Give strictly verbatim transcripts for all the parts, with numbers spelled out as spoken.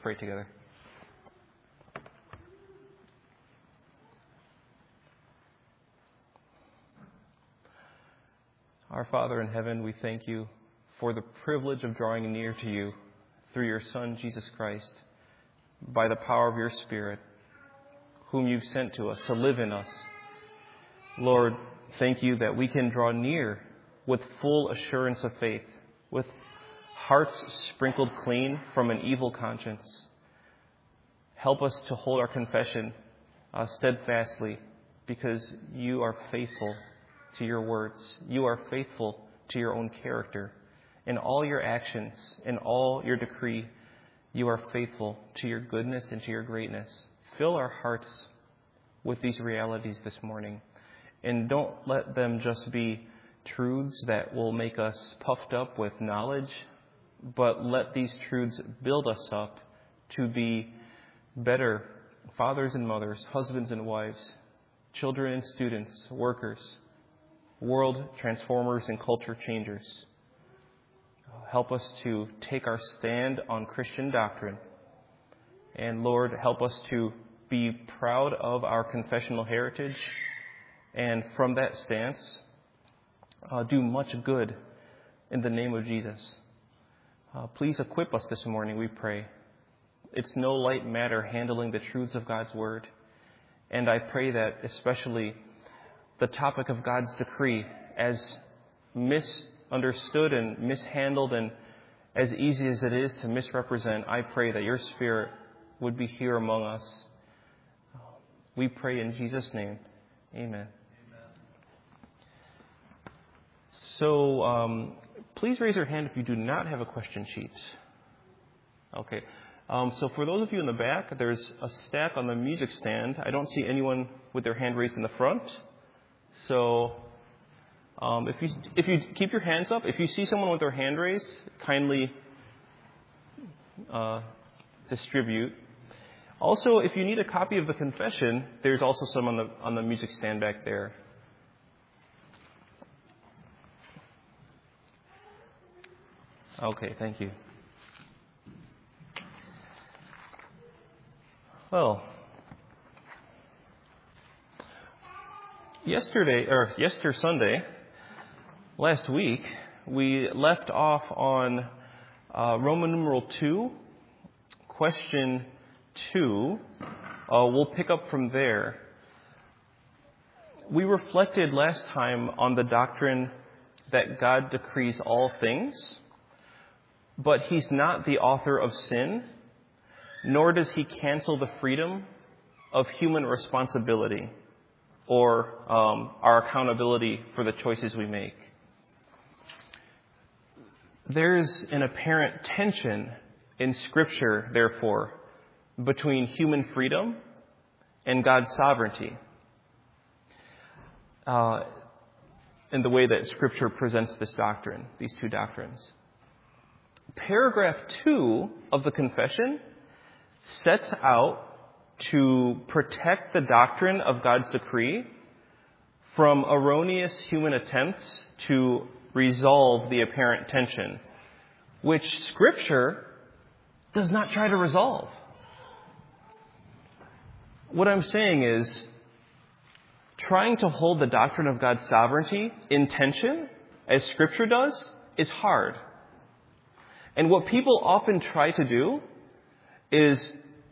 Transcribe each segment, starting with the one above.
pray together. Our Father in heaven, we thank you for the privilege of drawing near to you through your Son, Jesus Christ, by the power of your Spirit, whom you've sent to us to live in us. Lord, thank you that we can draw near with full assurance of faith, with hearts sprinkled clean from an evil conscience. Help us to hold our confession uh, steadfastly, because you are faithful to your words. You are faithful to your own character. In all your actions, in all your decree, you are faithful to your goodness and to your greatness. Fill our hearts with these realities this morning. And don't let them just be truths that will make us puffed up with knowledge, but let these truths build us up to be better fathers and mothers, husbands and wives, children and students, workers, world transformers and culture changers. Help us to take our stand on Christian doctrine. And Lord, help us to be proud of our confessional heritage, and from that stance, uh, do much good in the name of Jesus. Uh, please equip us this morning, we pray. It's no light matter handling the truths of God's Word. And I pray that especially the topic of God's decree, as misunderstood and mishandled and as easy as it is to misrepresent, I pray that your Spirit would be here among us. We pray in Jesus' name. Amen. Amen. So um, please raise your hand if you do not have a question sheet. Okay. Um, so for those of you in the back, there's a stack on the music stand. I don't see anyone with their hand raised in the front. So um, if you if you keep your hands up, if you see someone with their hand raised, kindly uh, distribute. Also, if you need a copy of the confession, there's also some on the on the music stand back there. Okay, thank you. Well, yesterday, or yester Sunday, last week, we left off on uh, Roman numeral two, question two. Uh, we'll pick up from there. We reflected last time on the doctrine that God decrees all things, but He's not the author of sin, nor does He cancel the freedom of human responsibility or um, our accountability for the choices we make. There's an apparent tension in Scripture, therefore, between human freedom and God's sovereignty, uh, in the way that Scripture presents this doctrine, these two doctrines. Paragraph two of the confession sets out to protect the doctrine of God's decree from erroneous human attempts to resolve the apparent tension, which Scripture does not try to resolve. What I'm saying is, trying to hold the doctrine of God's sovereignty in tension, as Scripture does, is hard. And what people often try to do is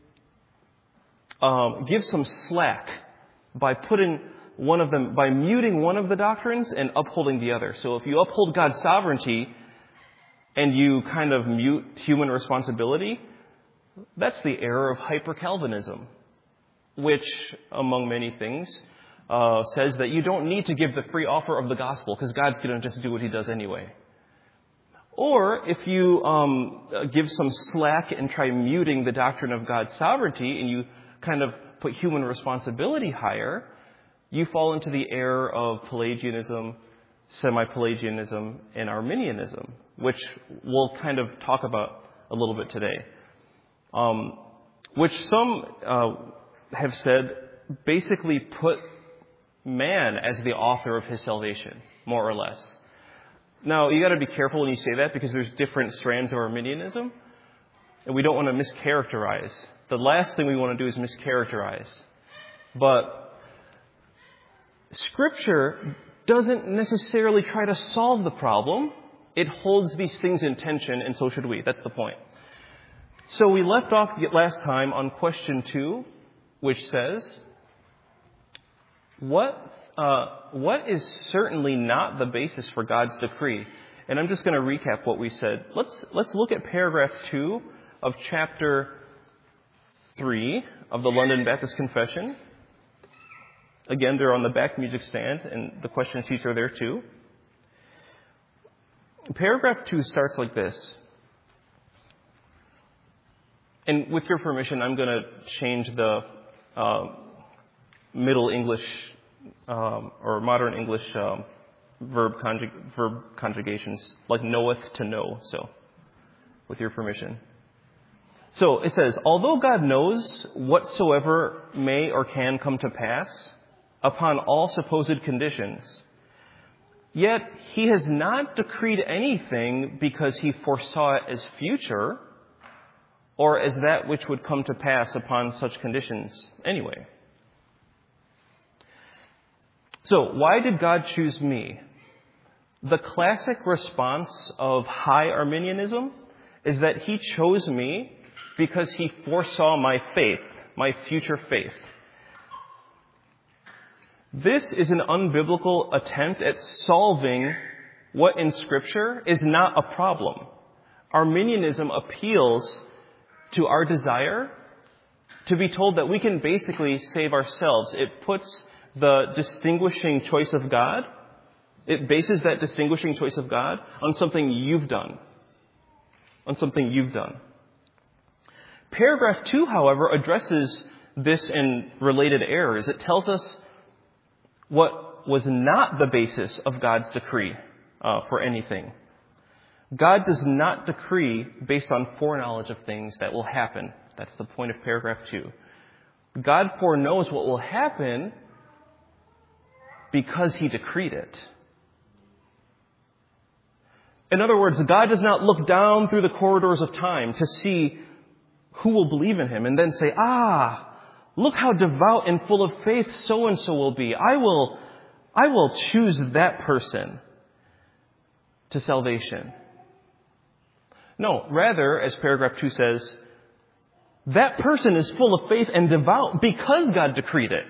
um, give some slack by putting one of them, by muting one of the doctrines and upholding the other. So if you uphold God's sovereignty and you kind of mute human responsibility, that's the error of hyper-Calvinism, which, among many things, uh, says that you don't need to give the free offer of the gospel because God's going to just do what He does anyway. Or if you um, give some slack and try muting the doctrine of God's sovereignty and you kind of put human responsibility higher, you fall into the error of Pelagianism, semi-Pelagianism, and Arminianism, which we'll kind of talk about a little bit today. Um, which some uh, have said basically put man as the author of his salvation, more or less. Now, you got to be careful when you say that because there's different strands of Arminianism. and we don't want to mischaracterize. The last thing we want to do is mischaracterize. But Scripture doesn't necessarily try to solve the problem. It holds these things in tension, and so should we. That's the point. So we left off last time on question two, which says, what uh, what is certainly not the basis for God's decree? And I'm just going to recap what we said. Let's let's look at paragraph two of chapter three of the London Baptist Confession. Again, they're on the back music stand, and the question sheets are there too. Paragraph two starts like this. And with your permission, I'm going to change the uh, Middle English um, or modern English um, verb, conjug- verb conjugations, like knoweth to know. So, with your permission. So it says, although God knows whatsoever may or can come to pass upon all supposed conditions, yet he has not decreed anything because he foresaw it as future, or as that which would come to pass upon such conditions anyway. So, why did God choose me? The classic response of high Arminianism is that he chose me because he foresaw my faith, my future faith. This is an unbiblical attempt at solving what in Scripture is not a problem. Arminianism appeals to our desire to be told that we can basically save ourselves. It puts the distinguishing choice of God, it bases that distinguishing choice of God on something you've done. On something you've done. Paragraph two, however, addresses this in related errors. It tells us what was not the basis of God's decree uh, for anything. God does not decree based on foreknowledge of things that will happen. That's the point of paragraph two. God foreknows what will happen because he decreed it. In other words, God does not look down through the corridors of time to see who will believe in him and then say, ah, look how devout and full of faith so-and-so will be. I will, I will choose that person to salvation. No, rather, as paragraph two says, that person is full of faith and devout because God decreed it.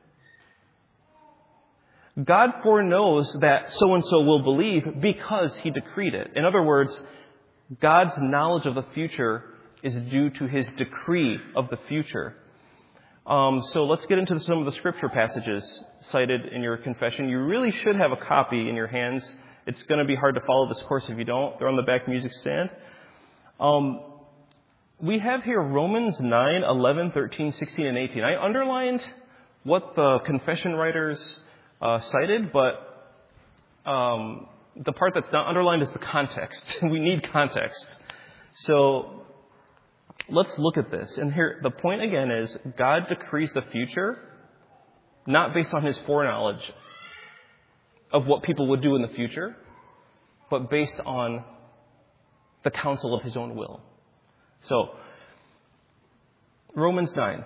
God foreknows that so-and-so will believe because he decreed it. In other words, God's knowledge of the future is due to his decree of the future. Um, so let's get into some of the scripture passages cited in your confession. You really should have a copy in your hands. It's going to be hard to follow this course if you don't. They're on the back music stand. Um, we have here Romans nine, eleven, thirteen, sixteen, and eighteen. I underlined what the confession writers uh, cited, but um, the part that's not underlined is the context. We need context. So let's look at this. And here, the point again is God decrees the future not based on his foreknowledge of what people would do in the future, but based on the counsel of his own will. So, Romans nine.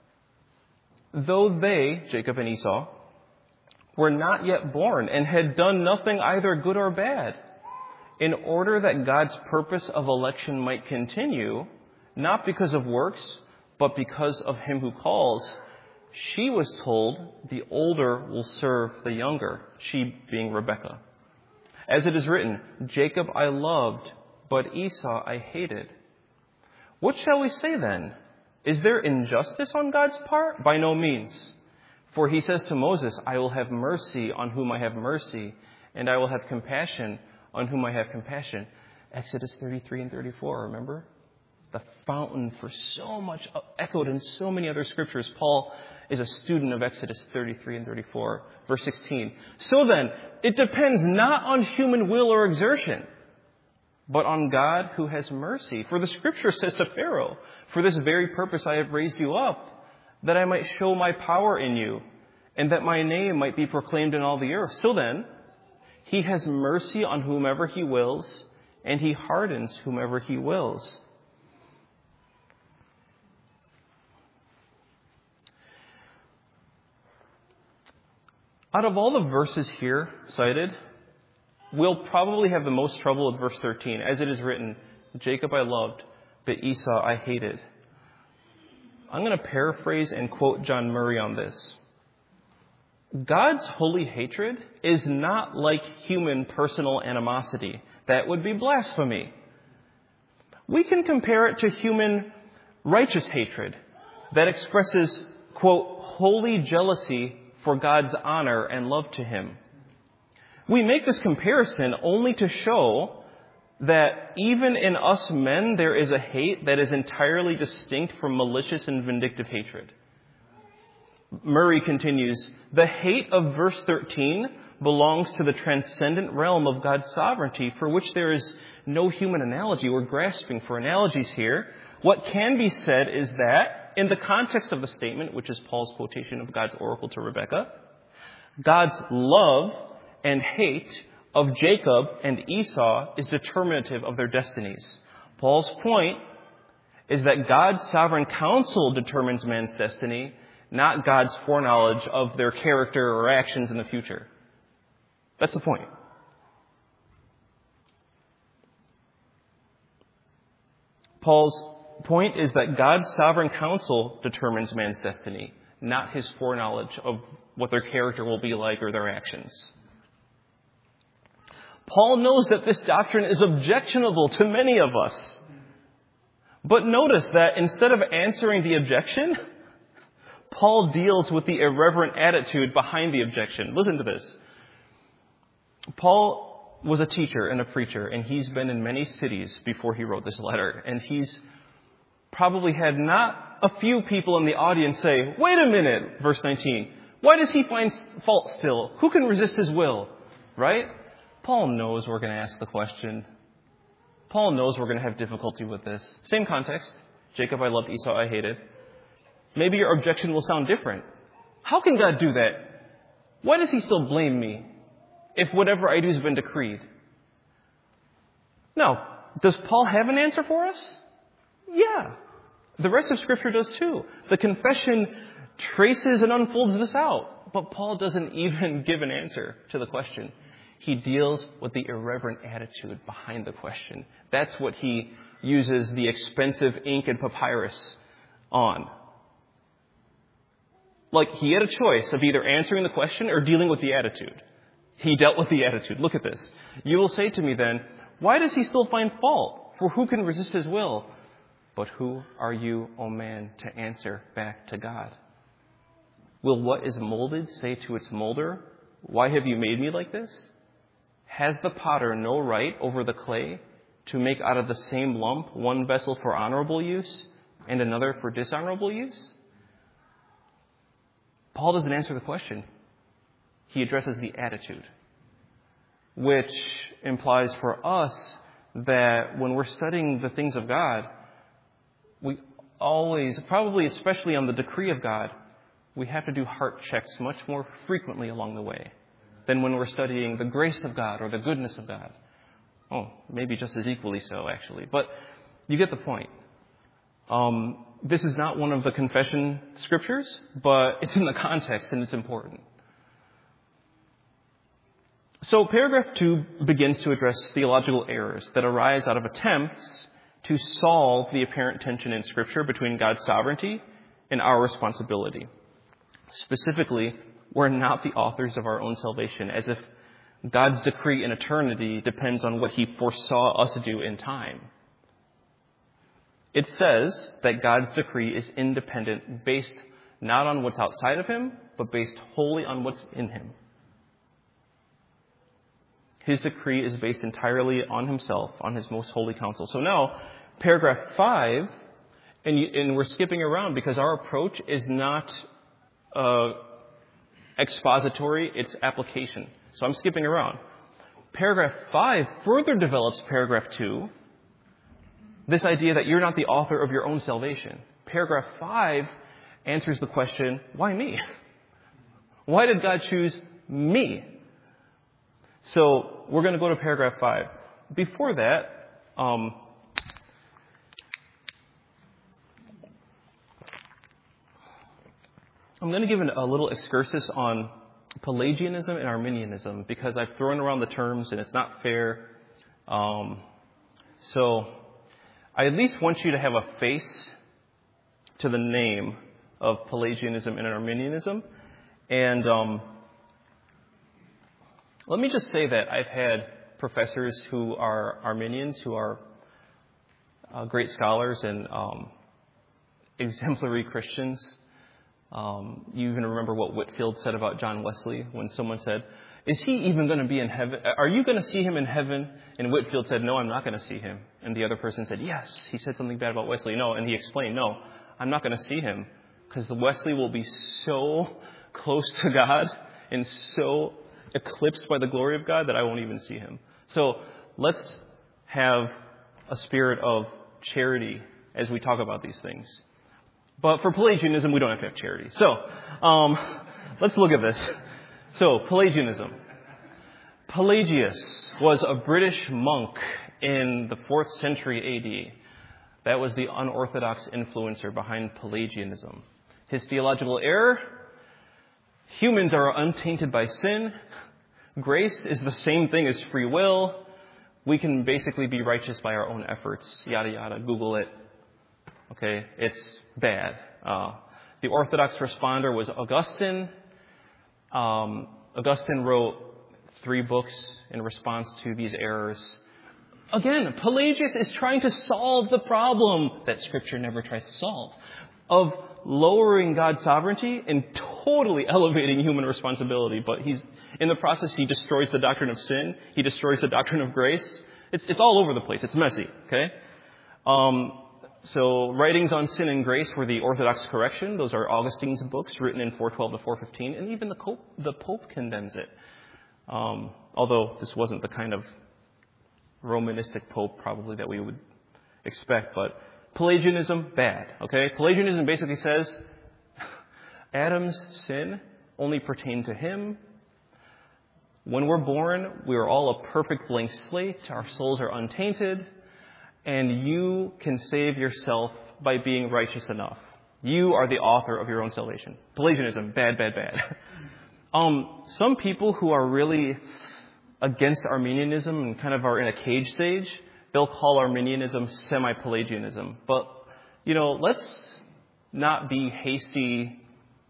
Though they, Jacob and Esau, were not yet born and had done nothing either good or bad, in order that God's purpose of election might continue, not because of works, but because of him who calls, she was told the older will serve the younger, she being Rebekah. As it is written, Jacob I loved, but Esau I hated. What shall we say then? Is there injustice on God's part? By no means. For he says to Moses, I will have mercy on whom I have mercy, and I will have compassion on whom I have compassion. Exodus thirty-three and thirty-four, remember? The fountain for so much, echoed in so many other scriptures. Paul is a student of Exodus thirty-three and thirty-four. Verse sixteen. So then, it depends not on human will or exertion, but on God who has mercy. For the scripture says to Pharaoh, for this very purpose I have raised you up, that I might show my power in you, and that my name might be proclaimed in all the earth. So then, he has mercy on whomever he wills, and he hardens whomever he wills. Out of all the verses here cited, we'll probably have the most trouble with verse thirteen, as it is written, Jacob I loved, but Esau I hated. I'm going to paraphrase and quote John Murray on this. God's holy hatred is not like human personal animosity. That would be blasphemy. We can compare it to human righteous hatred that expresses, quote, holy jealousy for God's honor and love to him. We make this comparison only to show that even in us men there is a hate that is entirely distinct from malicious and vindictive hatred. Murray continues, the hate of verse thirteen belongs to the transcendent realm of God's sovereignty, for which there is no human analogy. We're grasping for analogies here. What can be said is that, in the context of the statement, which is Paul's quotation of God's oracle to Rebekah, God's love and hate of Jacob and Esau is determinative of their destinies. Paul's point is that God's sovereign counsel determines man's destiny, not God's foreknowledge of their character or actions in the future. That's the point. Paul's point is that God's sovereign counsel determines man's destiny, not his foreknowledge of what their character will be like or their actions. Paul knows that this doctrine is objectionable to many of us. But notice that instead of answering the objection, Paul deals with the irreverent attitude behind the objection. Listen to this. Paul was a teacher and a preacher, and he's been in many cities before he wrote this letter. And he's probably had not a few people in the audience say, wait a minute, verse nineteen, why does he find fault still? Who can resist his will? Right? Paul knows we're going to ask the question. Paul knows we're going to have difficulty with this. Same context. Jacob I loved, Esau I hated. Maybe your objection will sound different. How can God do that? Why does he still blame me if whatever I do has been decreed? Now, does Paul have an answer for us? Yeah. The rest of Scripture does too. The confession traces and unfolds this out. But Paul doesn't even give an answer to the question. He deals with the irreverent attitude behind the question. That's what he uses the expensive ink and papyrus on. Like, he had a choice of either answering the question or dealing with the attitude. He dealt with the attitude. Look at this. You will say to me then, why does he still find fault? For who can resist his will? But who are you, O man, to answer back to God? Will what is molded say to its molder, why have you made me like this? Has the potter no right over the clay to make out of the same lump one vessel for honorable use and another for dishonorable use? Paul doesn't answer the question. He addresses the attitude, which implies for us that when we're studying the things of God, we always, probably especially on the decree of God, we have to do heart checks much more frequently along the way than when we're studying the grace of God or the goodness of God. Oh, maybe just as equally so, actually. But you get the point. Um, this is not one of the confession scriptures, but it's in the context and it's important. So paragraph two begins to address theological errors that arise out of attempts to solve the apparent tension in Scripture between God's sovereignty and our responsibility. Specifically, we're not the authors of our own salvation, as if God's decree in eternity depends on what he foresaw us to do in time. It says that God's decree is independent, based not on what's outside of him, but based wholly on what's in him. His decree is based entirely on himself, on his most holy counsel. So now, paragraph five, and, you, and we're skipping around because our approach is not uh, expository, it's application. So I'm skipping around. Paragraph five further develops paragraph two, this idea that you're not the author of your own salvation. Paragraph five answers the question, why me? Why did God choose me? So we're going to go to paragraph five. Before that, um, I'm going to give an, a little excursus on Pelagianism and Arminianism, because I've thrown around the terms and it's not fair. Um, so I at least want you to have a face to the name of Pelagianism and Arminianism. And um, let me just say that I've had professors who are Arminians, who are uh, great scholars and um, exemplary Christians. Um, you even remember what Whitefield said about John Wesley when someone said, is he even going to be in heaven? Are you going to see him in heaven? And Whitefield said, no, I'm not going to see him. And the other person said, yes. He said something bad about Wesley. No. And he explained, no, I'm not going to see him because Wesley will be so close to God and so eclipsed by the glory of God that I won't even see him. So let's have a spirit of charity as we talk about these things. But for Pelagianism, we don't have to have charity. So um, let's look at this. So, Pelagianism. Pelagius was a British monk in the fourth century A D. That was the unorthodox influencer behind Pelagianism. His theological error: humans are untainted by sin. Grace is the same thing as free will. We can basically be righteous by our own efforts. Yada, yada. Google it. Okay, it's bad. Uh, the orthodox responder was Augustine. Um, Augustine wrote three books in response to these errors. Again, Pelagius is trying to solve the problem that Scripture never tries to solve of lowering God's sovereignty and totally elevating human responsibility. But he's in the process, he destroys the doctrine of sin. He destroys the doctrine of grace. It's, it's all over the place. It's messy. Okay. Um, So writings on sin and grace were the Orthodox correction. Those are Augustine's books written in four twelve to four fifteen. And even the Pope, the Pope condemns it. Um, although this wasn't the kind of Romanistic Pope probably that we would expect. But Pelagianism, bad. Okay? Pelagianism basically says Adam's sin only pertained to him. When we're born, we are all a perfect blank slate. Our souls are untainted. And you can save yourself by being righteous enough. You are the author of your own salvation. Pelagianism, bad, bad, bad. Um, some people who are really against Arminianism and kind of are in a cage stage, they'll call Arminianism semi-Pelagianism. But, you know, let's not be hasty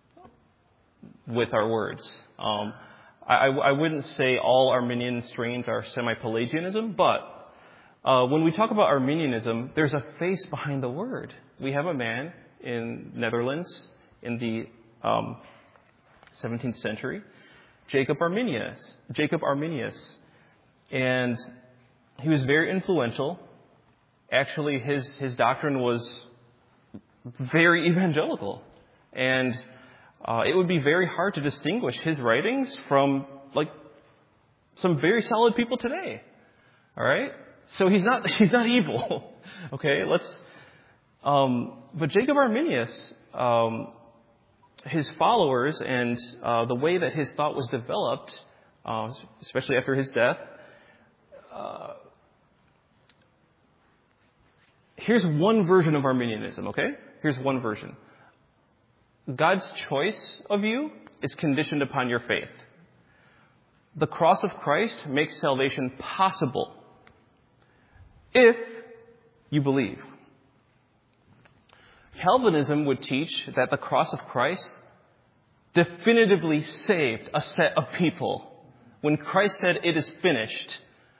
with our words. Um, I, I wouldn't say all Arminian strains are semi-Pelagianism, but Uh, when we talk about Arminianism, there's a face behind the word. We have a man in Netherlands in the um, seventeenth century, Jacob Arminius. Jacob Arminius, and he was very influential. Actually, his his doctrine was very evangelical, and uh, it would be very hard to distinguish his writings from like some very solid people today. All right. So he's not he's not evil, okay? Let's. Um, but Jacob Arminius, um, his followers, and uh, the way that his thought was developed, uh, especially after his death. Uh, here's one version of Arminianism, okay? Here's one version. God's choice of you is conditioned upon your faith. The cross of Christ makes salvation possible if you believe. Calvinism would teach that the cross of Christ definitively saved a set of people. When Christ said, "It is finished,"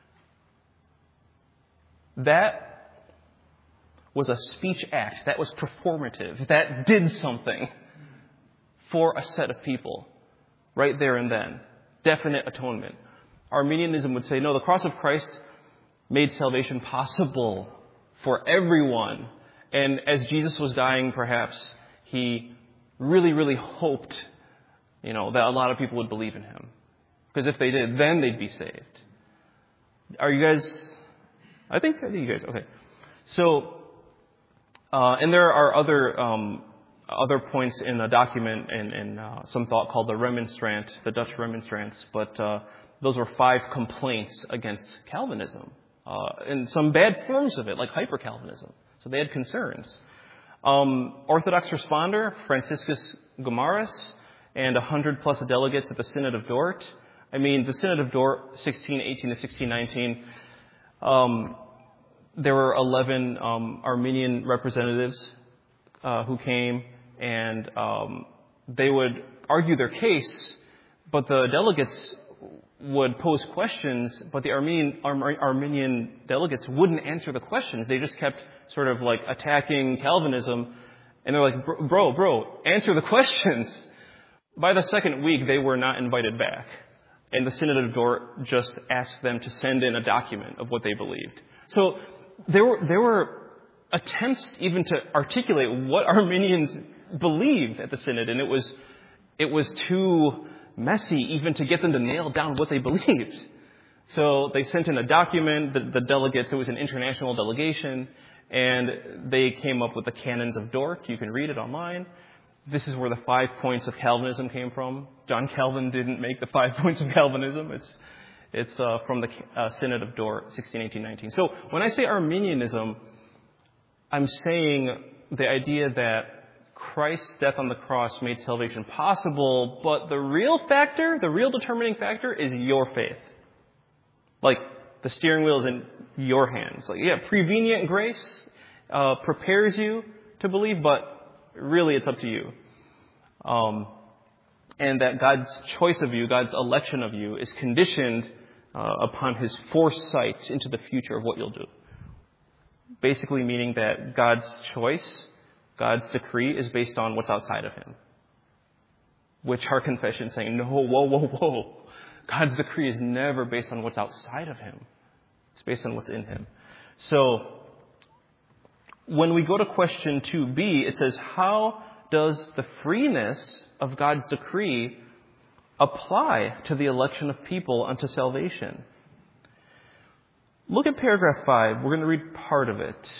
that was a speech act. That was performative. That did something for a set of people right there and then. Definite atonement. Arminianism would say, no, the cross of Christ made salvation possible for everyone. And as Jesus was dying, perhaps he really, really hoped, you know, that a lot of people would believe in him. Because if they did, then they'd be saved. Are you guys, I think, I think you guys, okay. So, uh, and there are other, um, other points in the document and, and uh, some thought called the Remonstrant, the Dutch Remonstrance, but uh, those were five complaints against Calvinism. Uh, and some bad forms of it, like hyper-Calvinism. So they had concerns. Um, Orthodox responder, Franciscus Gomarus, and one hundred plus delegates at the Synod of Dort. I mean, the Synod of Dort, sixteen eighteen to sixteen nineteen, um, there were eleven um, Armenian representatives uh, who came, and um, they would argue their case, but the delegates would pose questions, but the Armenian, Ar- Armenian delegates wouldn't answer the questions. They just kept sort of like attacking Calvinism, and they're like, bro, bro, answer the questions. By the second week, they were not invited back. And the Synod of Dort just asked them to send in a document of what they believed. So there were, there were attempts even to articulate what Armenians believed at the Synod, and it was, it was too messy even to get them to nail down what they believed. So they sent in a document, the, the delegates, it was an international delegation, and they came up with the Canons of Dort. You can read it online. This is where the five points of Calvinism came from. John Calvin didn't make the five points of Calvinism. It's it's uh, from the uh, Synod of Dort, sixteen eighteen nineteen. So when I say Arminianism, I'm saying the idea that Christ's death on the cross made salvation possible, but the real factor, the real determining factor is your faith. Like, the steering wheel is in your hands. Like, yeah, prevenient grace uh, prepares you to believe, but really, it's up to you. Um, and that God's choice of you, God's election of you, is conditioned uh, upon His foresight into the future of what you'll do. Basically meaning that God's choice, God's decree, is based on what's outside of Him. Which our confession is saying, no, whoa, whoa, whoa. God's decree is never based on what's outside of Him. It's based on what's in Him. So, when we go to question two b, it says, how does the freeness of God's decree apply to the election of people unto salvation? Look at paragraph five. We're going to read part of it.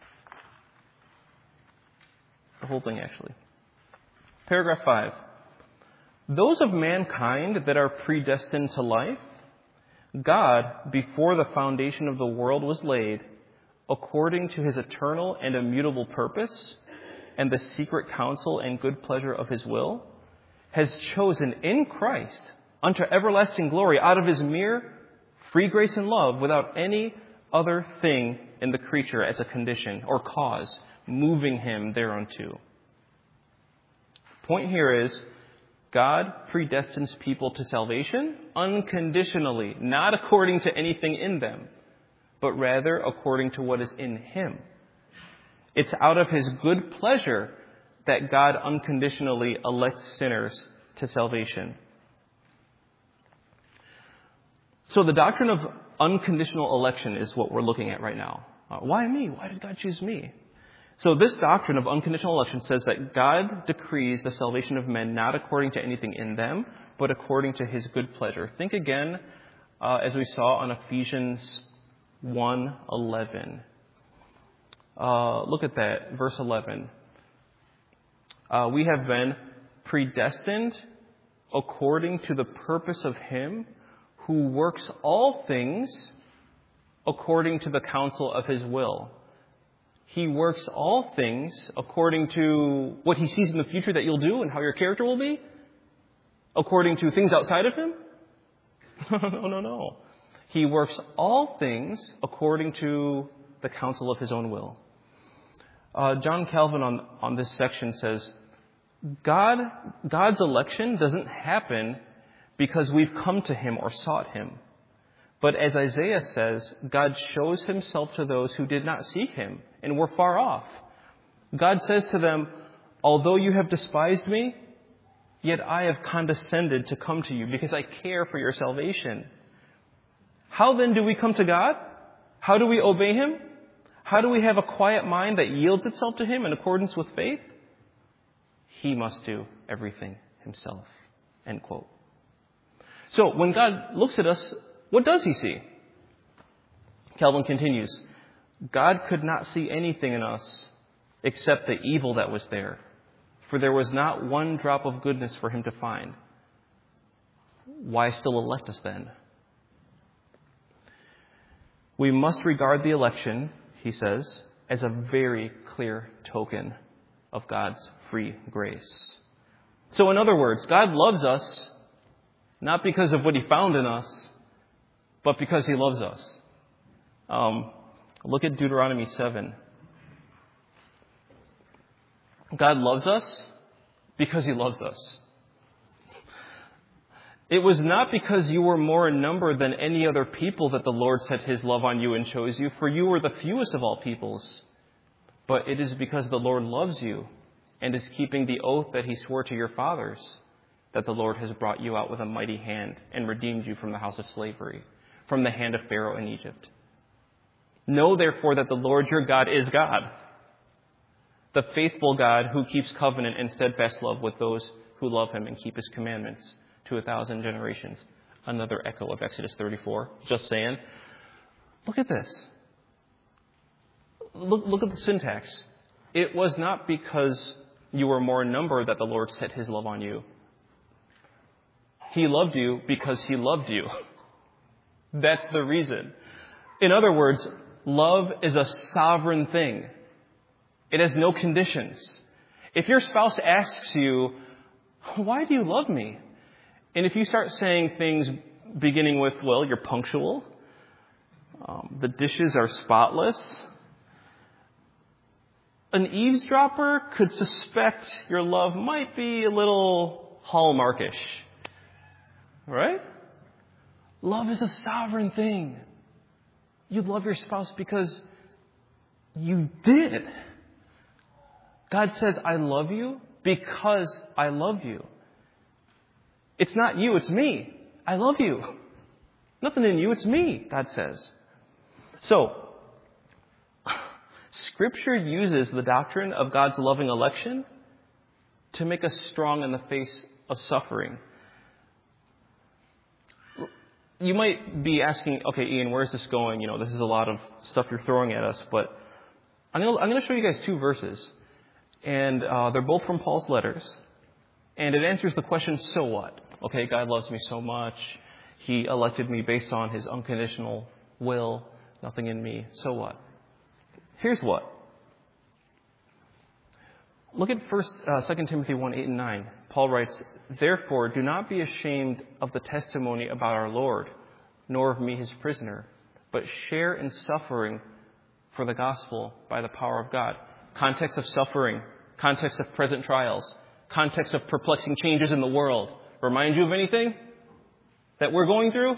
The whole thing, actually. Paragraph five. Those of mankind that are predestined to life, God, before the foundation of the world was laid, according to His eternal and immutable purpose and the secret counsel and good pleasure of His will, has chosen in Christ unto everlasting glory out of His mere free grace and love, without any other thing in the creature as a condition or cause moving Him thereunto. Point here is, God predestines people to salvation unconditionally, not according to anything in them, but rather according to what is in Him. It's out of His good pleasure that God unconditionally elects sinners to salvation. So the doctrine of unconditional election is what we're looking at right now. Uh, why me? Why did God choose me? So this doctrine of unconditional election says that God decrees the salvation of men not according to anything in them, but according to His good pleasure. Think again, uh, as we saw on Ephesians one eleven. Uh, look at that, verse eleven. Uh, we have been predestined according to the purpose of Him who works all things according to the counsel of His will. He works all things according to what He sees in the future that you'll do and how your character will be? According to things outside of Him? no, no, no. He works all things according to the counsel of His own will. Uh, John Calvin on, on this section says, God, God's election doesn't happen because we've come to Him or sought Him. But as Isaiah says, God shows Himself to those who did not seek Him and were far off. God says to them, although you have despised me, yet I have condescended to come to you because I care for your salvation. How then do we come to God? How do we obey Him? How do we have a quiet mind that yields itself to Him in accordance with faith? He must do everything Himself. End quote. So when God looks at us, what does He see? Calvin continues, God could not see anything in us except the evil that was there, for there was not one drop of goodness for Him to find. Why still elect us then? We must regard the election, he says, as a very clear token of God's free grace. So in other words, God loves us not because of what he found in us, but because he loves us. Um, look at Deuteronomy seven. God loves us because he loves us. It was not because you were more in number than any other people that the Lord set his love on you and chose you, for you were the fewest of all peoples. But it is because the Lord loves you and is keeping the oath that he swore to your fathers that the Lord has brought you out with a mighty hand and redeemed you from the house of slavery, from the hand of Pharaoh in Egypt. Know therefore that the Lord your God is God, the faithful God who keeps covenant and steadfast love with those who love him and keep his commandments to a thousand generations. Another echo of Exodus thirty-four. Just saying. Look at this. Look, look at the syntax. It was not because you were more in number that the Lord set his love on you. He loved you because he loved you. That's the reason. In other words, love is a sovereign thing. It has no conditions. If your spouse asks you, why do you love me? And if you start saying things beginning with, well, you're punctual, um, the dishes are spotless, an eavesdropper could suspect your love might be a little hallmarkish. Right? Love is a sovereign thing. You love your spouse because you did. God says, I love you because I love you. It's not you, it's me. I love you. Nothing in you, it's me, God says. So, Scripture uses the doctrine of God's loving election to make us strong in the face of suffering. You might be asking, okay, Ian, where's this going? You know, this is a lot of stuff you're throwing at us, but I'm going to, I'm going to show you guys two verses. And uh, they're both from Paul's letters. And it answers the question, so what? Okay, God loves me so much. He elected me based on his unconditional will. Nothing in me. So what? Here's what. Look at first, uh, Second Timothy one, eight and nine. Paul writes, therefore, do not be ashamed of the testimony about our Lord, nor of me his prisoner, but share in suffering for the gospel by the power of God. Context of suffering, context of present trials, context of perplexing changes in the world. Remind you of anything that we're going through?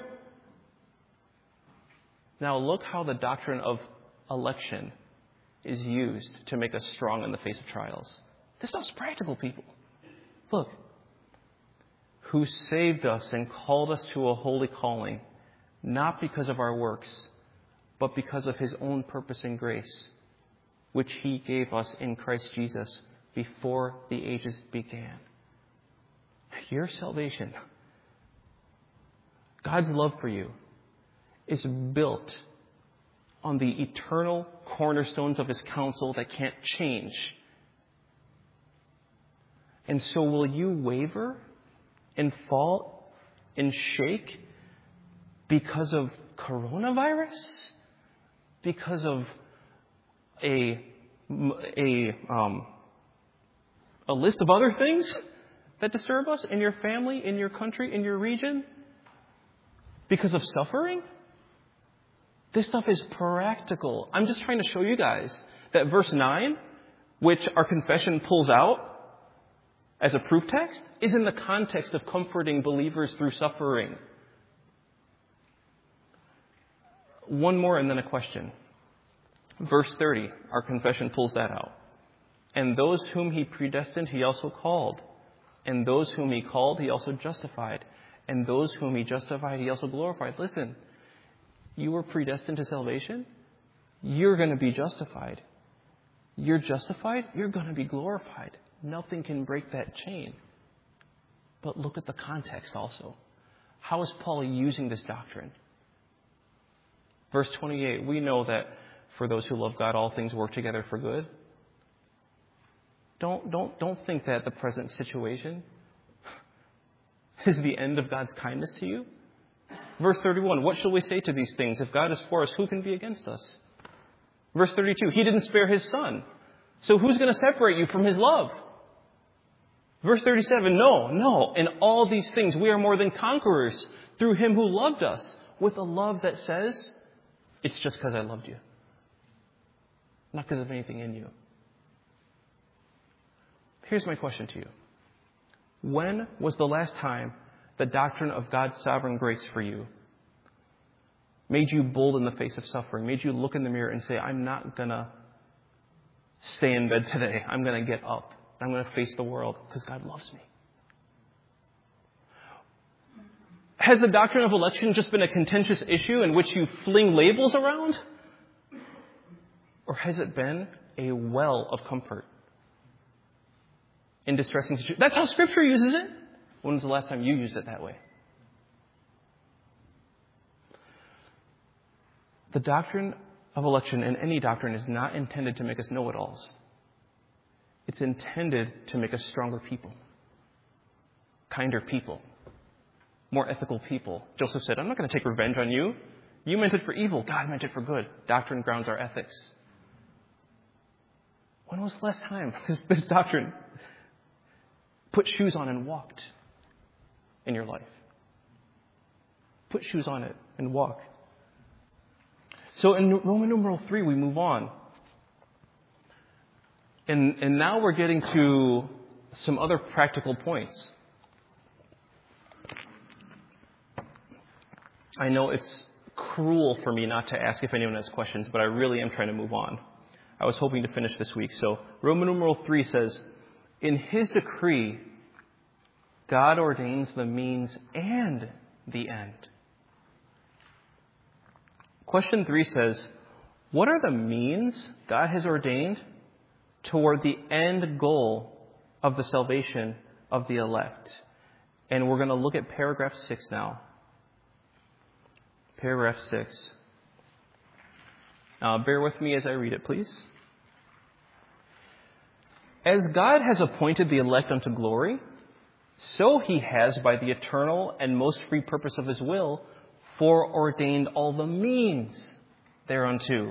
Now look how the doctrine of election is used to make us strong in the face of trials. This stuff's practical, people. Look. Who saved us and called us to a holy calling, not because of our works, but because of his own purpose and grace, which he gave us in Christ Jesus before the ages began. Your salvation, God's love for you, is built on the eternal cornerstones of his counsel that can't change. And so will you waver and fall and shake because of coronavirus? Because of a a um, a list of other things that disturb us in your family, in your country, in your region? Because of suffering? This stuff is practical. I'm just trying to show you guys that verse nine, which our confession pulls out as a proof text, is in the context of comforting believers through suffering. One more and then a question. Verse thirty, our confession pulls that out. And those whom he predestined, he also called. And those whom he called, he also justified. And those whom he justified, he also glorified. Listen, you were predestined to salvation. You're going to be justified. You're justified. You're going to be glorified. Nothing can break that chain. But look at the context also. How is Paul using this doctrine? Verse twenty-eight, we know that for those who love God, all things work together for good. Don't, don't, don't think that the present situation is the end of God's kindness to you. Verse thirty-one, what shall we say to these things? If God is for us, who can be against us? Verse thirty-two, he didn't spare his son. So who's going to separate you from his love? Verse thirty-seven, no, no. In all these things we are more than conquerors through him who loved us, with a love that says, it's just because I loved you. Not because of anything in you. Here's my question to you. When was the last time the doctrine of God's sovereign grace for you made you bold in the face of suffering, made you look in the mirror and say, I'm not going to stay in bed today. I'm going to get up. I'm going to face the world because God loves me. Has the doctrine of election just been a contentious issue in which you fling labels around? Or has it been a well of comfort in distressing situations? That's how Scripture uses it. When was the last time you used it that way? The doctrine of election, and any doctrine, is not intended to make us know-it-alls. It's intended to make us stronger people, kinder people, more ethical people. Joseph said, I'm not going to take revenge on you. You meant it for evil. God meant it for good. Doctrine grounds our ethics. When was the last time this, this doctrine put shoes on and walked in your life? Put shoes on it and walk. So in Roman numeral three, we move on. And, and now we're getting to some other practical points. I know it's cruel for me not to ask if anyone has questions, but I really am trying to move on. I was hoping to finish this week. So Roman numeral three says, in his decree, God ordains the means and the end. Question three says, what are the means God has ordained toward the end goal of the salvation of the elect? And we're going to look at paragraph six now. Paragraph six. Uh, bear with me as I read it, please. As God has appointed the elect unto glory, so he has, by the eternal and most free purpose of his will, foreordained all the means thereunto.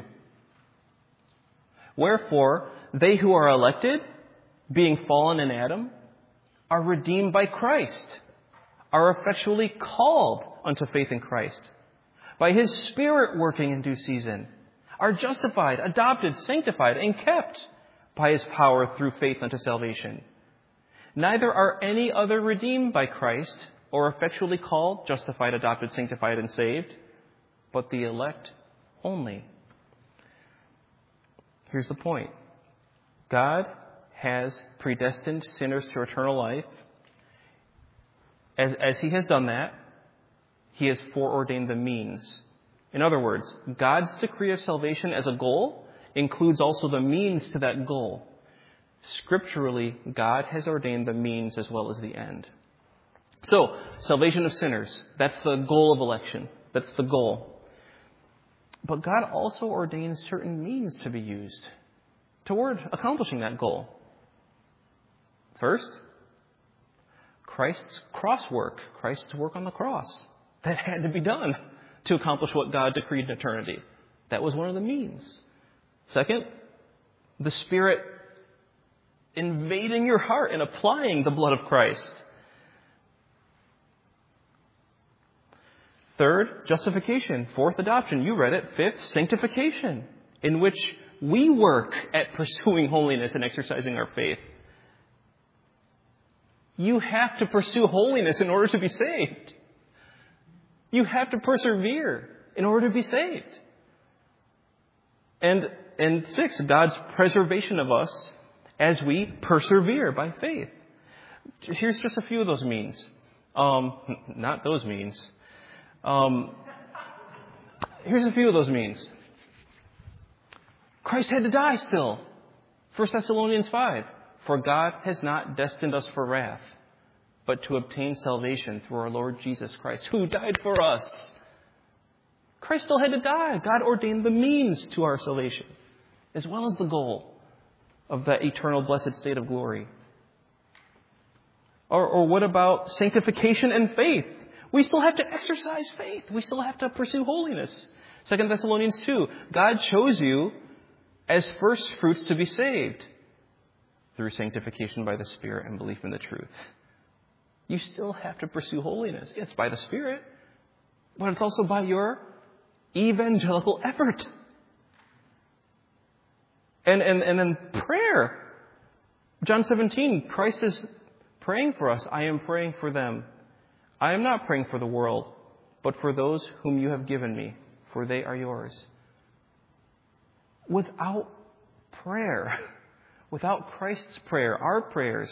Wherefore, they who are elected, being fallen in Adam, are redeemed by Christ, are effectually called unto faith in Christ, by his Spirit working in due season, are justified, adopted, sanctified, and kept by his power through faith unto salvation. Neither are any other redeemed by Christ, or effectually called, justified, adopted, sanctified, and saved, but the elect only. Here's the point. God has predestined sinners to eternal life. As, as he has done that, he has foreordained the means. In other words, God's decree of salvation as a goal includes also the means to that goal. Scripturally, God has ordained the means as well as the end. So, salvation of sinners, that's the goal of election. That's the goal. But God also ordains certain means to be used toward accomplishing that goal. First, Christ's cross work, Christ's work on the cross. That had to be done to accomplish what God decreed in eternity. That was one of the means. Second, the Spirit invading your heart and applying the blood of Christ. Third, justification. Fourth, adoption. You read it. Fifth, sanctification, in which we work at pursuing holiness and exercising our faith. You have to pursue holiness in order to be saved. You have to persevere in order to be saved. And, and six, God's preservation of us as we persevere by faith. Here's just a few of those means. Um, not those means. Um, here's a few of those means. Christ had to die still. First Thessalonians five. For God has not destined us for wrath, but to obtain salvation through our Lord Jesus Christ, who died for us. Christ still had to die. God ordained the means to our salvation, as well as the goal of that eternal blessed state of glory. Or, or what about sanctification and faith? We still have to exercise faith. We still have to pursue holiness. Second Thessalonians two. God chose you as first fruits to be saved. through sanctification by the Spirit and belief in the truth. You still have to pursue holiness. It's by the Spirit, but it's also by your evangelical effort. And, and, and then prayer. John seventeen, Christ is praying for us. I am praying for them. I am not praying for the world, but for those whom you have given me, for they are yours. Without prayer, without Christ's prayer, our prayers.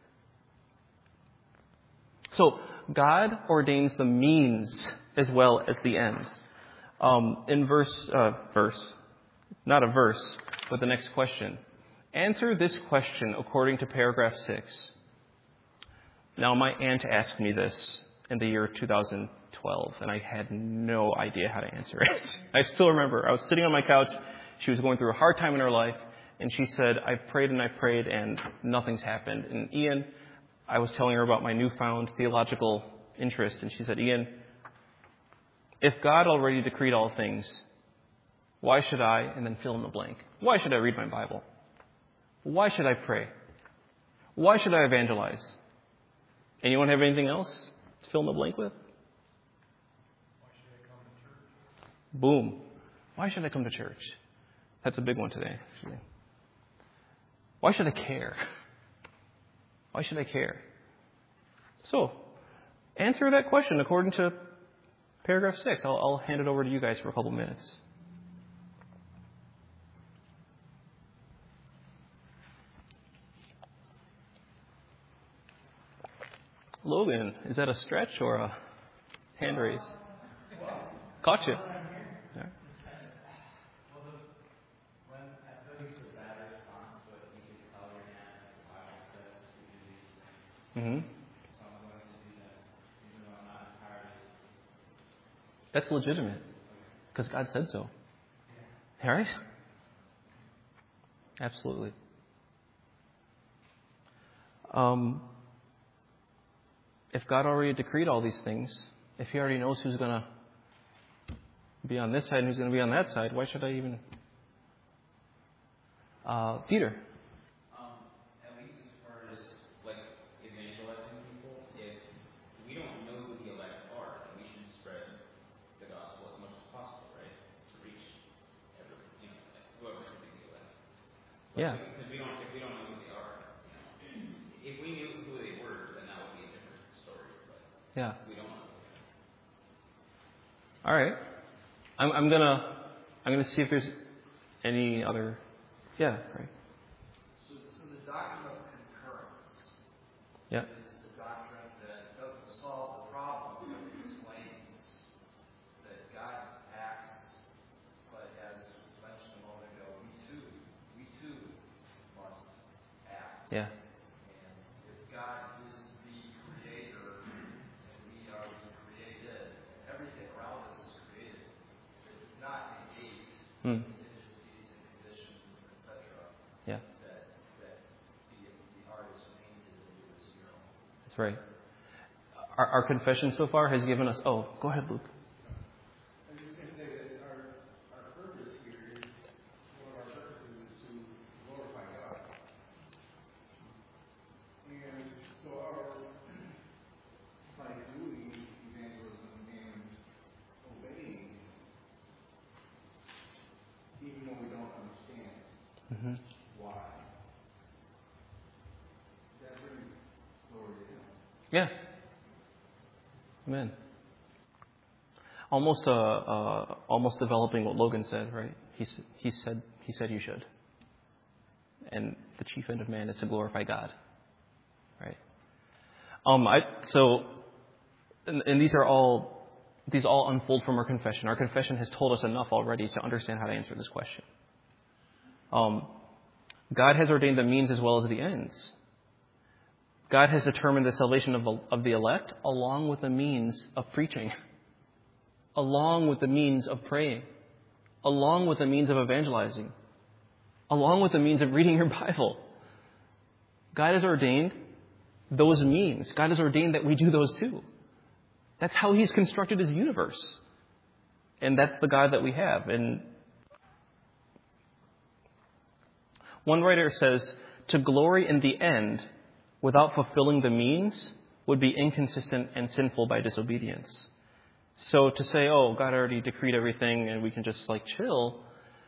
So God ordains the means as well as the end. Um, in verse, uh, verse, not a verse, but the next question. Answer this question according to paragraph six. Now, my aunt asked me this in the year two thousand twelve, and I had no idea how to answer it. I still remember. I was sitting on my couch. She was going through a hard time in her life, and she said, I've prayed and I've prayed, and nothing's happened. And Ian, I was telling her about my newfound theological interest, and she said, Ian, if God already decreed all things, why should I, and then fill in the blank, why should I read my Bible? Why should I pray? Why should I evangelize? Anyone have anything else to fill in the blank with? Why should I come to church? Boom. Why should I come to church? That's a big one today, actually. Why should I care? Why should I care? So, answer that question according to paragraph six. I'll, I'll hand it over to you guys for a couple minutes. Logan, is that a stretch or a hand raise? Caught you. Yeah. Mm-hmm. That's legitimate, because God said so. All right? Absolutely. Um, if God already decreed all these things, if He already knows who's going to be on this side and who's going to be on that side, why should I even? Uh, Peter. Um, at least as far as like evangelizing people, if we don't know who the elect are, then we should spread the gospel as much as possible, right? To reach every, you know, whoever can be the elect. Like, Yeah. Because we don't, if we don't know who they are, you know, if we knew who they were, then that would be a different story. But Yeah. we don't know. All right. I'm, I'm gonna I'm gonna see if there's any other. Yeah. Right. So, so the doctrine of concurrence Yeah. is the doctrine that doesn't solve the problem, but explains that God acts, but as was mentioned a moment ago, we too, we too must act. Yeah. And if God is the creator and we are the created, everything around us is created. It does not negate Hmm. contingencies and conditions, et cetera. Yeah. That that the the artist painted into his mural. That's right. Our, our confession so far has given us. Oh, go ahead, Luke. I'm just going to say that our, our purpose here is, one of our purposes is to glorify God. And so our, by doing evangelism and obeying, even though we don't understand Mm-hmm. why, that brings glory to Him. Yeah. Amen. Almost, uh, uh, almost developing what Logan said, right? He s- he said he said you should. And the chief end of man is to glorify God, right? Um, I so, and, and these are all these all unfold from our confession. Our confession has told us enough already to understand how to answer this question. Um, God has ordained the means as well as the ends. God has determined the salvation of, of the elect along with the means of preaching, along with the means of praying, along with the means of evangelizing, along with the means of reading your Bible. God has ordained those means. God has ordained that we do those too. That's how He's constructed His universe. And that's the God that we have. And one writer says, to glory in the end without fulfilling the means would be inconsistent and sinful by disobedience. So to say, oh, God already decreed everything and we can just like chill,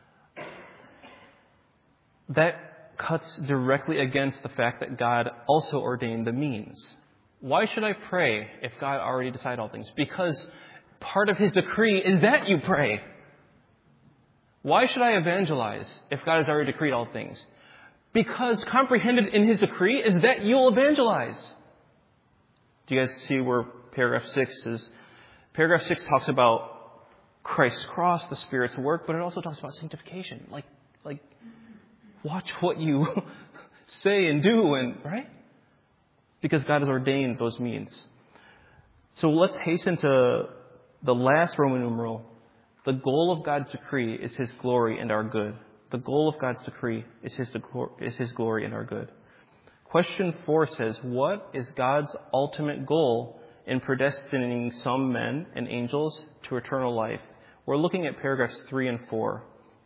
that cuts directly against the fact that God also ordained the means. Why should I pray if God already decided all things? Because part of His decree is that you pray. Why should I evangelize if God has already decreed all things? Because comprehended in His decree is that you'll evangelize. Do you guys see where paragraph six is? Paragraph six talks about Christ's cross, the Spirit's work, but it also talks about sanctification. Like, like, watch what you say and do, and right? Because God has ordained those means. So let's hasten to the last Roman numeral. The goal of God's decree is His glory and our good. The goal of God's decree is His, is His glory and our good. Question four says, what is God's ultimate goal in predestining some men and angels to eternal life? We're looking at paragraphs three and four.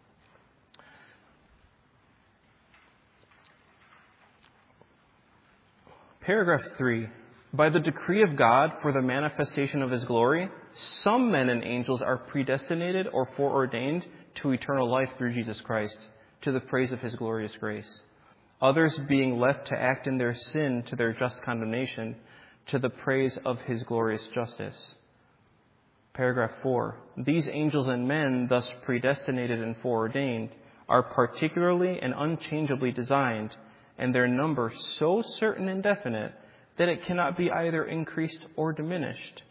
Paragraph three. By the decree of God for the manifestation of His glory, some men and angels are predestinated or foreordained to eternal life through Jesus Christ, to the praise of His glorious grace. Others being left to act in their sin to their just condemnation, to the praise of His glorious justice. Paragraph four. These angels and men, thus predestinated and foreordained, are particularly and unchangeably designed, and their number so certain and definite that it cannot be either increased or diminished.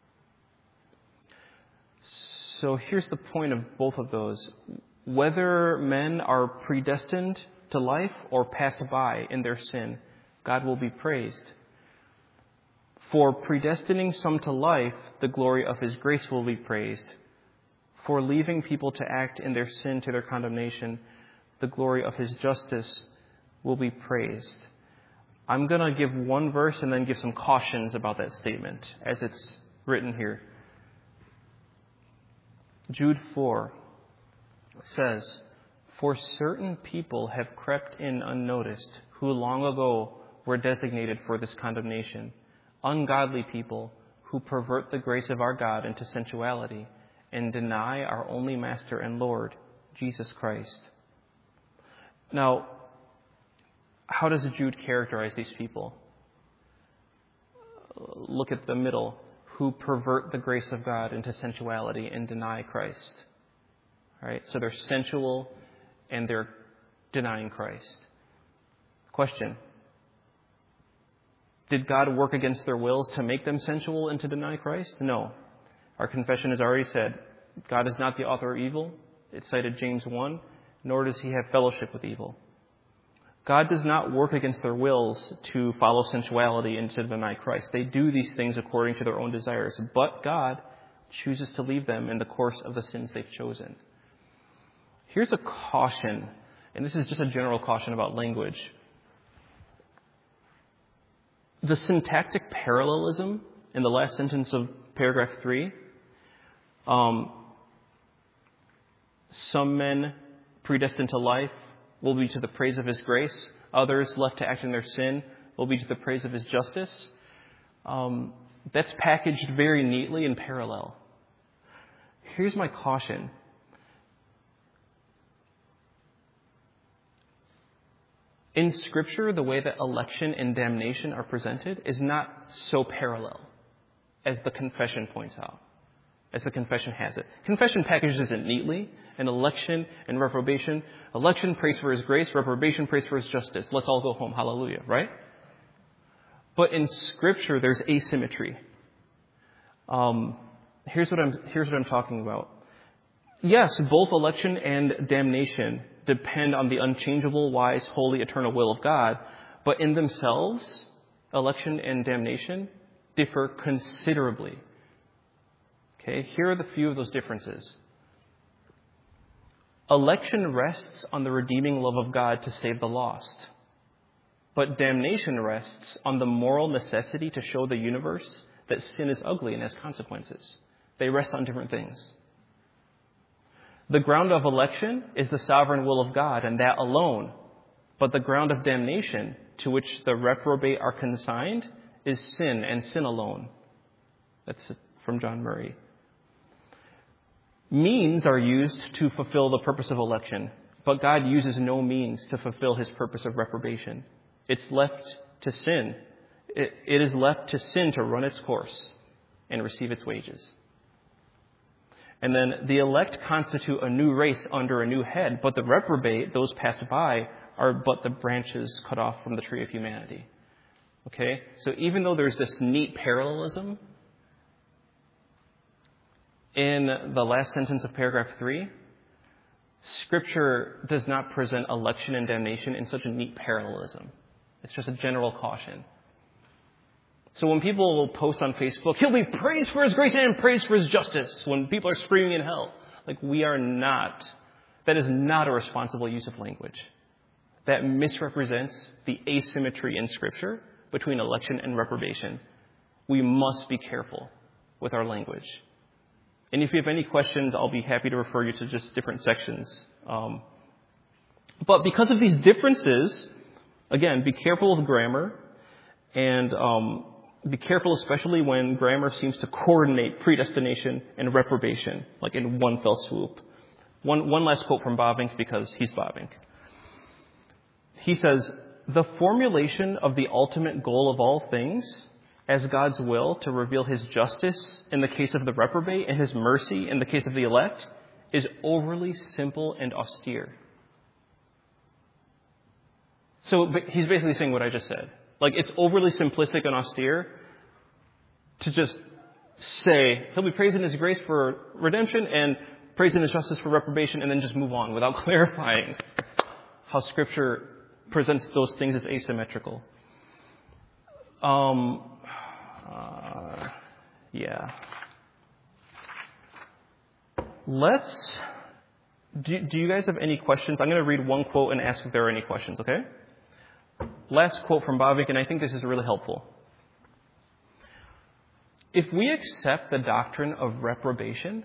So here's the point of both of those. Whether men are predestined to life or passed by in their sin, God will be praised. For predestining some to life, the glory of His grace will be praised. For leaving people to act in their sin to their condemnation, the glory of His justice will be praised. I'm going to give one verse and then give some cautions about that statement as it's written here. Jude four says, for certain people have crept in unnoticed, who long ago were designated for this condemnation, ungodly people who pervert the grace of our God into sensuality and deny our only Master and Lord, Jesus Christ. Now, how does Jude characterize these people? Look at the middle. Who pervert the grace of God into sensuality and deny Christ. All right, so they're sensual and they're denying Christ. Question. Did God work against their wills to make them sensual and to deny Christ? No. Our confession has already said, God is not the author of evil. It cited James one, nor does He have fellowship with evil. God does not work against their wills to follow sensuality and to deny Christ. They do these things according to their own desires, but God chooses to leave them in the course of the sins they've chosen. Here's a caution, and this is just a general caution about language. The syntactic parallelism in the last sentence of paragraph three, um, some men predestined to life will be to the praise of His grace. Others left to act in their sin will be to the praise of His justice. Um, that's packaged very neatly in parallel. Here's my caution. In Scripture, the way that election and damnation are presented is not so parallel as the confession points out, as the confession has it. Confession packages it neatly, and election and reprobation. Election prays for His grace, reprobation prays for His justice. Let's all go home. Hallelujah, right? But in Scripture, there's asymmetry. Um, here's what I'm here's what I'm talking about. Yes, both election and damnation depend on the unchangeable, wise, holy, eternal will of God, but in themselves, election and damnation differ considerably. Okay, here are the few of those differences. Election rests on the redeeming love of God to save the lost, but damnation rests on the moral necessity to show the universe that sin is ugly and has consequences. They rest on different things. The ground of election is the sovereign will of God, and that alone. But the ground of damnation to which the reprobate are consigned is sin, and sin alone. That's from John Murray. Means are used to fulfill the purpose of election, but God uses no means to fulfill his purpose of reprobation. It's left to sin. It, it is left to sin to run its course and receive its wages. And then the elect constitute a new race under a new head, but the reprobate, those passed by, are but the branches cut off from the tree of humanity. Okay? So even though there's this neat parallelism in the last sentence of paragraph three, Scripture does not present election and damnation in such a neat parallelism. It's just a general caution. So when people will post on Facebook, he'll be praised for his grace and praised for his justice, when people are screaming in hell, like we are not, that is not a responsible use of language. That misrepresents the asymmetry in Scripture between election and reprobation. We must be careful with our language. And if you have any questions, I'll be happy to refer you to just different sections. Um, but because of these differences, again, be careful with grammar, and um, be careful especially when grammar seems to coordinate predestination and reprobation, like in one fell swoop. One, one last quote from Bavinck, because he's Bavinck. He says, "The formulation of the ultimate goal of all things as God's will to reveal his justice in the case of the reprobate and his mercy in the case of the elect is overly simple and austere." So he's basically saying what I just said. Like, it's overly simplistic and austere to just say he'll be praised in his grace for redemption and praised in his justice for reprobation, and then just move on without clarifying how Scripture presents those things as asymmetrical. Um, uh, yeah. Let's, do, do you guys have any questions? I'm going to read one quote and ask if there are any questions, okay? Last quote from Bavinck, and I think this is really helpful. If we accept the doctrine of reprobation,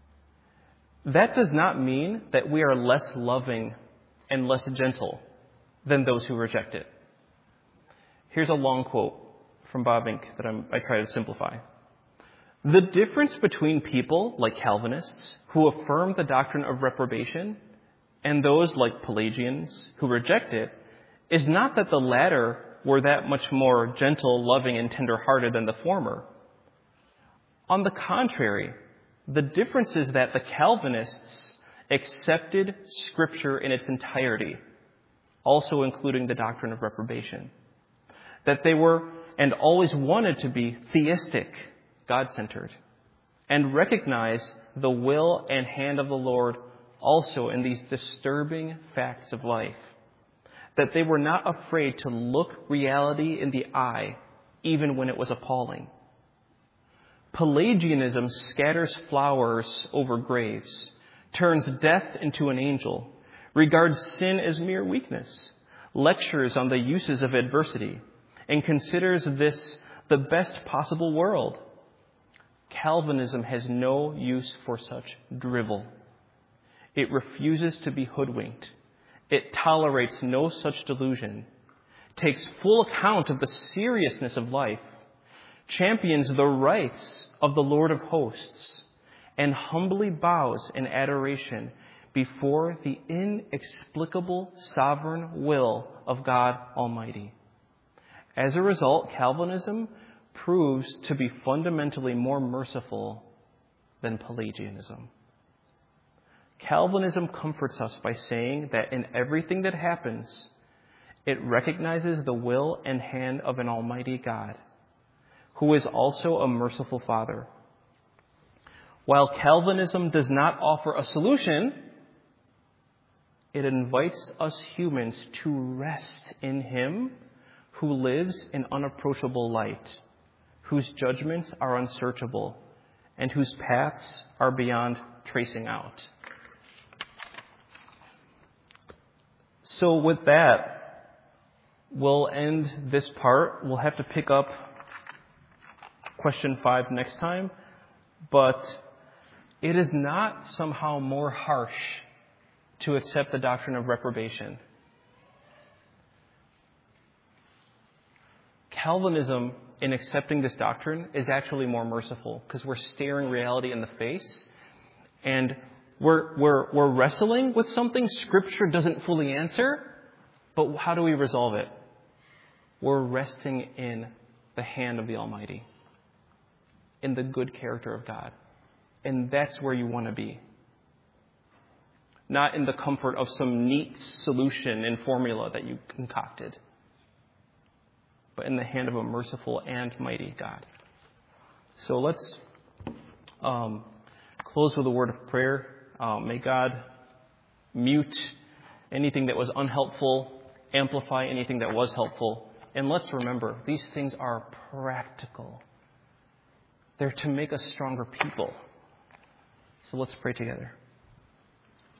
that does not mean that we are less loving and less gentle than those who reject it. Here's a long quote from Bavinck that I'm, I try to simplify. "The difference between people like Calvinists who affirm the doctrine of reprobation and those like Pelagians who reject it is not that the latter were that much more gentle, loving, and tender-hearted than the former. On the contrary, the difference is that the Calvinists accepted Scripture in its entirety, also including the doctrine of reprobation. That they were and always wanted to be theistic, God-centered, and recognize the will and hand of the Lord also in these disturbing facts of life. That they were not afraid to look reality in the eye, even when it was appalling. Pelagianism scatters flowers over graves, turns death into an angel, regards sin as mere weakness, lectures on the uses of adversity, and considers this the best possible world. Calvinism has no use for such drivel. It refuses to be hoodwinked. It tolerates no such delusion, takes full account of the seriousness of life, champions the rights of the Lord of hosts, and humbly bows in adoration before the inexplicable sovereign will of God Almighty. As a result, Calvinism proves to be fundamentally more merciful than Pelagianism. Calvinism comforts us by saying that in everything that happens, it recognizes the will and hand of an almighty God, who is also a merciful Father. While Calvinism does not offer a solution, it invites us humans to rest in Him who lives in unapproachable light, whose judgments are unsearchable, and whose paths are beyond tracing out. So with that, we'll end this part. We'll have to pick up question five next time. But it is not somehow more harsh to accept the doctrine of reprobation. Calvinism, in accepting this doctrine, is actually more merciful because we're staring reality in the face and we're, we're, we're wrestling with something Scripture doesn't fully answer, but how do we resolve it? We're resting in the hand of the Almighty, in the good character of God. And that's where you want to be. Not in the comfort of some neat solution and formula that you concocted, but in the hand of a merciful and mighty God. So let's um, close with a word of prayer. Uh, may God mute anything that was unhelpful, amplify anything that was helpful. And let's remember, these things are practical. They're to make us stronger people. So let's pray together.